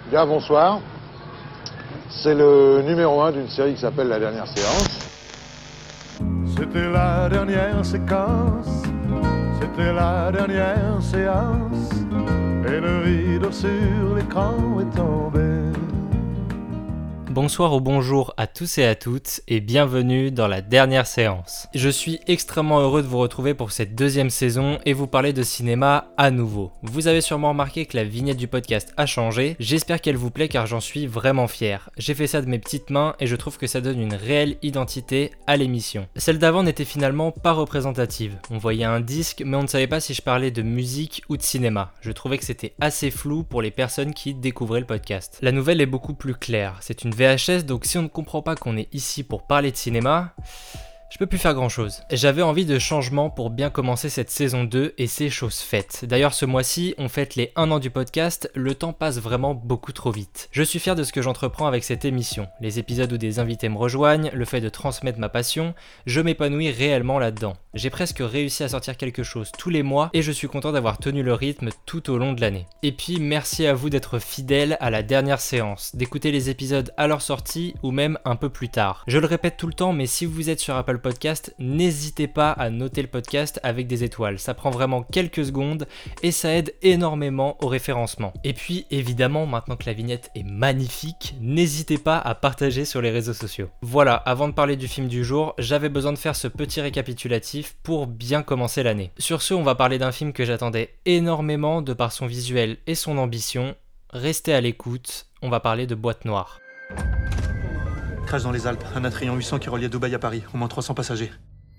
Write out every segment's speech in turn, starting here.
Bien, bonsoir. C'est le numéro 1 d'une série qui s'appelle La Dernière Séance. C'était la dernière séquence, c'était la dernière séance, et le rideau sur l'écran est tombé. Bonsoir ou bonjour à tous et à toutes et bienvenue dans la dernière séance. Je suis extrêmement heureux de vous retrouver pour cette deuxième saison et vous parler de cinéma à nouveau. Vous avez sûrement remarqué que la vignette du podcast a changé, j'espère qu'elle vous plaît car j'en suis vraiment fier. J'ai fait ça de mes petites mains et je trouve que ça donne une réelle identité à l'émission. Celle d'avant n'était finalement pas représentative. On voyait un disque mais on ne savait pas si je parlais de musique ou de cinéma. Je trouvais que c'était assez flou pour les personnes qui découvraient le podcast. La nouvelle est beaucoup plus claire, c'est une VHS, donc si on ne comprend pas qu'on est ici pour parler de cinéma, je peux plus faire grand chose. J'avais envie de changement pour bien commencer cette saison 2 et c'est chose faite. D'ailleurs ce mois-ci, on fête les 1 an du podcast, le temps passe vraiment beaucoup trop vite. Je suis fier de ce que j'entreprends avec cette émission. Les épisodes où des invités me rejoignent, le fait de transmettre ma passion, je m'épanouis réellement là-dedans. J'ai presque réussi à sortir quelque chose tous les mois et je suis content d'avoir tenu le rythme tout au long de l'année. Et puis merci à vous d'être fidèles à la dernière séance, d'écouter les épisodes à leur sortie ou même un peu plus tard. Je le répète tout le temps, mais si vous êtes sur Apple Podcast, n'hésitez pas à noter le podcast avec des étoiles. Ça prend vraiment quelques secondes et ça aide énormément au référencement. Et puis évidemment, maintenant que la vignette est magnifique, n'hésitez pas à partager sur les réseaux sociaux. Voilà, avant de parler du film du jour, j'avais besoin de faire ce petit récapitulatif pour bien commencer l'année. Sur ce, on va parler d'un film que j'attendais énormément de par son visuel et son ambition. Restez à l'écoute, on va parler de Boîte Noire. Crash dans les Alpes, un Atrion 800 qui reliait Dubaï à Paris, au moins 300 passagers.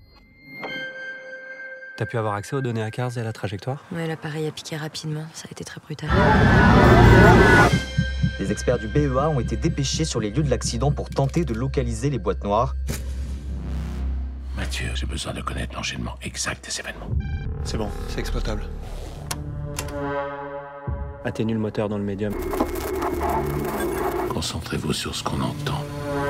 T'as pu avoir accès aux données à Cars et à la trajectoire ? Ouais, l'appareil a piqué rapidement, ça a été très brutal. Les experts du BEA ont été dépêchés sur les lieux de l'accident pour tenter de localiser les boîtes noires. Mathieu, j'ai besoin de connaître l'enchaînement exact des événements. C'est bon, c'est exploitable. Atténue le moteur dans le médium. Concentrez-vous sur ce qu'on entend.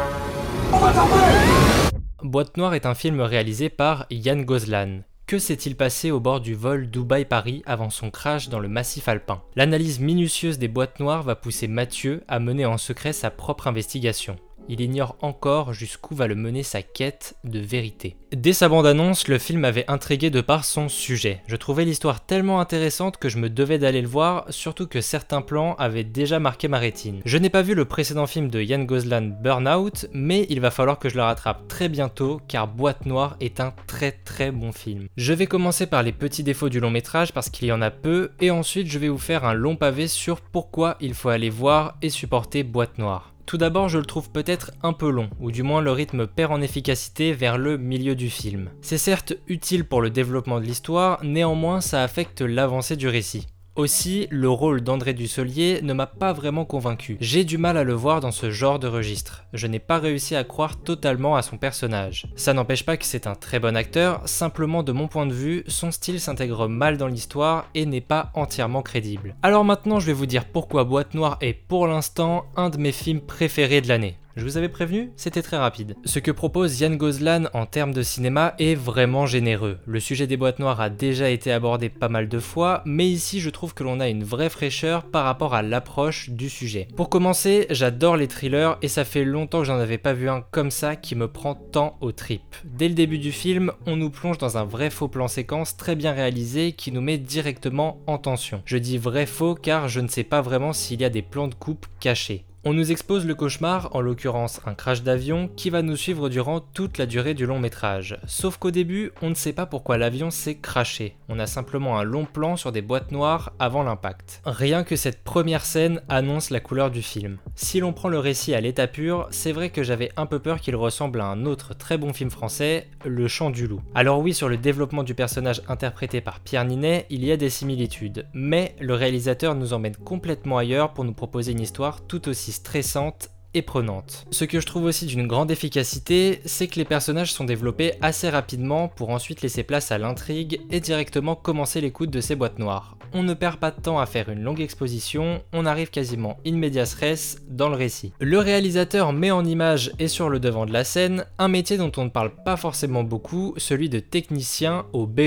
Boîte Noire est un film réalisé par Yann Gozlan. Que s'est-il passé au bord du vol Dubaï-Paris avant son crash dans le massif alpin ? L'analyse minutieuse des boîtes noires va pousser Mathieu à mener en secret sa propre investigation. Il ignore encore jusqu'où va le mener sa quête de vérité. Dès sa bande-annonce, le film m'avait intrigué de par son sujet. Je trouvais l'histoire tellement intéressante que je me devais d'aller le voir, surtout que certains plans avaient déjà marqué ma rétine. Je n'ai pas vu le précédent film de Yann Gozlan, Burnout, mais il va falloir que je le rattrape très bientôt car Boîte Noire est un très bon film. Je vais commencer par les petits défauts du long métrage parce qu'il y en a peu, et ensuite je vais vous faire un long pavé sur pourquoi il faut aller voir et supporter Boîte Noire. Tout d'abord, je le trouve peut-être un peu long, ou du moins le rythme perd en efficacité vers le milieu du film. C'est certes utile pour le développement de l'histoire, néanmoins ça affecte l'avancée du récit. Aussi, le rôle d'André Dussolier ne m'a pas vraiment convaincu. J'ai du mal à le voir dans ce genre de registre. Je n'ai pas réussi à croire totalement à son personnage. Ça n'empêche pas que c'est un très bon acteur, simplement de mon point de vue, son style s'intègre mal dans l'histoire et n'est pas entièrement crédible. Alors maintenant, je vais vous dire pourquoi Boîte Noire est pour l'instant un de mes films préférés de l'année. Je vous avais prévenu, c'était très rapide. Ce que propose Yann Gozlan en termes de cinéma est vraiment généreux. Le sujet des boîtes noires a déjà été abordé pas mal de fois, mais ici je trouve que l'on a une vraie fraîcheur par rapport à l'approche du sujet. Pour commencer, j'adore les thrillers et ça fait longtemps que j'en avais pas vu un comme ça qui me prend tant aux tripes. Dès le début du film, on nous plonge dans un vrai faux plan séquence très bien réalisé qui nous met directement en tension. Je dis vrai faux car je ne sais pas vraiment s'il y a des plans de coupe cachés. On nous expose le cauchemar, en l'occurrence un crash d'avion, qui va nous suivre durant toute la durée du long métrage. Sauf qu'au début, on ne sait pas pourquoi l'avion s'est crashé. On a simplement un long plan sur des boîtes noires avant l'impact. Rien que cette première scène annonce la couleur du film. Si l'on prend le récit à l'état pur, c'est vrai que j'avais un peu peur qu'il ressemble à un autre très bon film français, Le Chant du Loup. Alors oui, sur le développement du personnage interprété par Pierre Ninet, il y a des similitudes, mais le réalisateur nous emmène complètement ailleurs pour nous proposer une histoire tout aussi stressante et prenante. Ce que je trouve aussi d'une grande efficacité, c'est que les personnages sont développés assez rapidement pour ensuite laisser place à l'intrigue et directement commencer l'écoute de ces boîtes noires. On ne perd pas de temps à faire une longue exposition, on arrive quasiment in medias res dans le récit. Le réalisateur met en image et sur le devant de la scène un métier dont on ne parle pas forcément beaucoup, celui de technicien au BEA.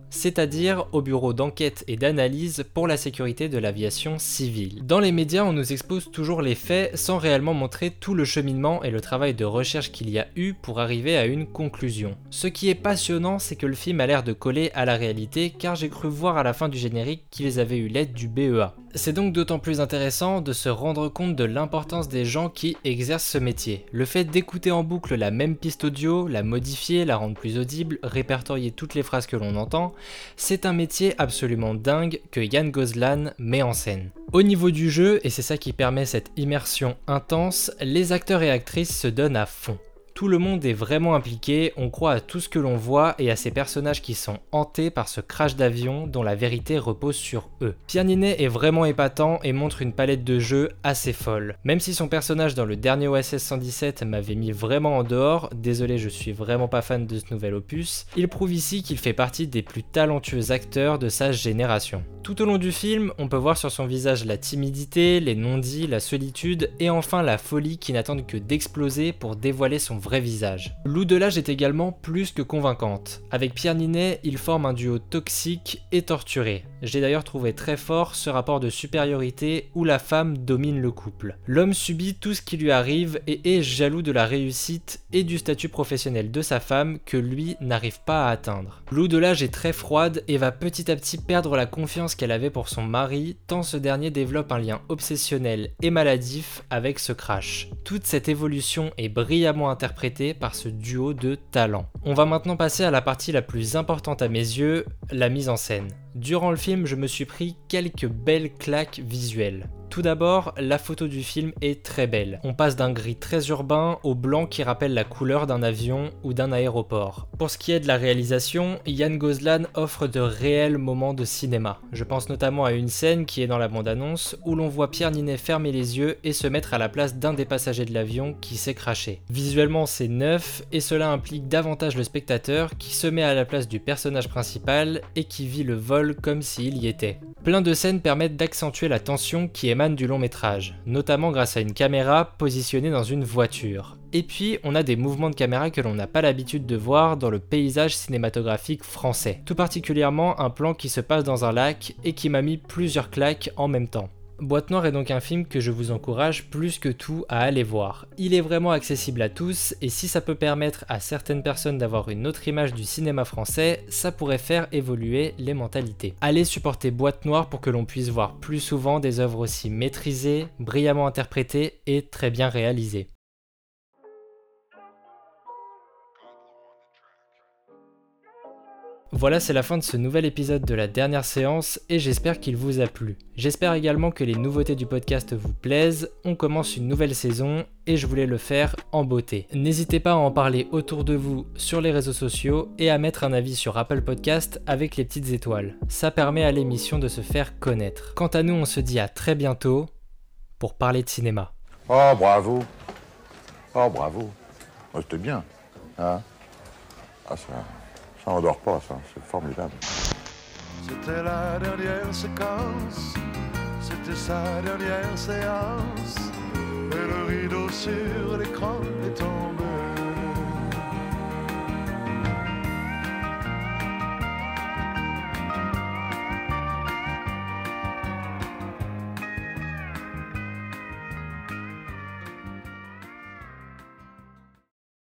c'est-à-dire au bureau d'enquête et d'analyse pour la sécurité de l'aviation civile. Dans les médias, on nous expose toujours les faits sans réellement montrer tout le cheminement et le travail de recherche qu'il y a eu pour arriver à une conclusion. Ce qui est passionnant, c'est que le film a l'air de coller à la réalité, car j'ai cru voir à la fin du générique qu'ils avaient eu l'aide du BEA. C'est donc d'autant plus intéressant de se rendre compte de l'importance des gens qui exercent ce métier. Le fait d'écouter en boucle la même piste audio, la modifier, la rendre plus audible, répertorier toutes les phrases que l'on entend, c'est un métier absolument dingue que Ian Goslan met en scène. Au niveau du jeu, et c'est ça qui permet cette immersion intense, les acteurs et actrices se donnent à fond. Tout le monde est vraiment impliqué, on croit à tout ce que l'on voit et à ces personnages qui sont hantés par ce crash d'avion dont la vérité repose sur eux. Pierre Ninet est vraiment épatant et montre une palette de jeux assez folle. Même si son personnage dans le dernier OSS 117 m'avait mis vraiment en dehors, désolé je suis vraiment pas fan de ce nouvel opus, il prouve ici qu'il fait partie des plus talentueux acteurs de sa génération. Tout au long du film, on peut voir sur son visage la timidité, les non-dits, la solitude et enfin la folie qui n'attendent que d'exploser pour dévoiler son vrai visage. Lou Delage est également plus que convaincante. Avec Pierre Ninet, ils forment un duo toxique et torturé. J'ai d'ailleurs trouvé très fort ce rapport de supériorité où la femme domine le couple. L'homme subit tout ce qui lui arrive et est jaloux de la réussite et du statut professionnel de sa femme que lui n'arrive pas à atteindre. Lou Delage est très froide et va petit à petit perdre la confiance qu'elle avait pour son mari, tant ce dernier développe un lien obsessionnel et maladif avec ce crash. Toute cette évolution est brillamment interprétée par ce duo de talents. On va maintenant passer à la partie la plus importante à mes yeux, la mise en scène. Durant le film, je me suis pris quelques belles claques visuelles. Tout d'abord, la photo du film est très belle. On passe d'un gris très urbain au blanc qui rappelle la couleur d'un avion ou d'un aéroport. Pour ce qui est de la réalisation, Ian Goslan offre de réels moments de cinéma. Je pense notamment à une scène qui est dans la bande-annonce où l'on voit Pierre Ninet fermer les yeux et se mettre à la place d'un des passagers de l'avion qui s'est crashé. Visuellement, c'est neuf et cela implique davantage le spectateur qui se met à la place du personnage principal et qui vit le vol comme s'il y était. Plein de scènes permettent d'accentuer la tension qui émane du long métrage, notamment grâce à une caméra positionnée dans une voiture. Et puis, on a des mouvements de caméra que l'on n'a pas l'habitude de voir dans le paysage cinématographique français. Tout particulièrement un plan qui se passe dans un lac et qui m'a mis plusieurs claques en même temps. Boîte Noire est donc un film que je vous encourage plus que tout à aller voir. Il est vraiment accessible à tous et si ça peut permettre à certaines personnes d'avoir une autre image du cinéma français, ça pourrait faire évoluer les mentalités. Allez supporter Boîte Noire pour que l'on puisse voir plus souvent des œuvres aussi maîtrisées, brillamment interprétées et très bien réalisées. Voilà, c'est la fin de ce nouvel épisode de la dernière séance et j'espère qu'il vous a plu. J'espère également que les nouveautés du podcast vous plaisent. On commence une nouvelle saison et je voulais le faire en beauté. N'hésitez pas à en parler autour de vous sur les réseaux sociaux et à mettre un avis sur Apple Podcast avec les petites étoiles. Ça permet à l'émission de se faire connaître. Quant à nous, on se dit à très bientôt pour parler de cinéma. Oh, bravo. Oh, bravo. Oh, c'était bien. Hein? Ah, ça endort pas, ça. C'est formidable. C'était la dernière séquence, c'était sa dernière séance, et le rideau sur l'écran est tombé.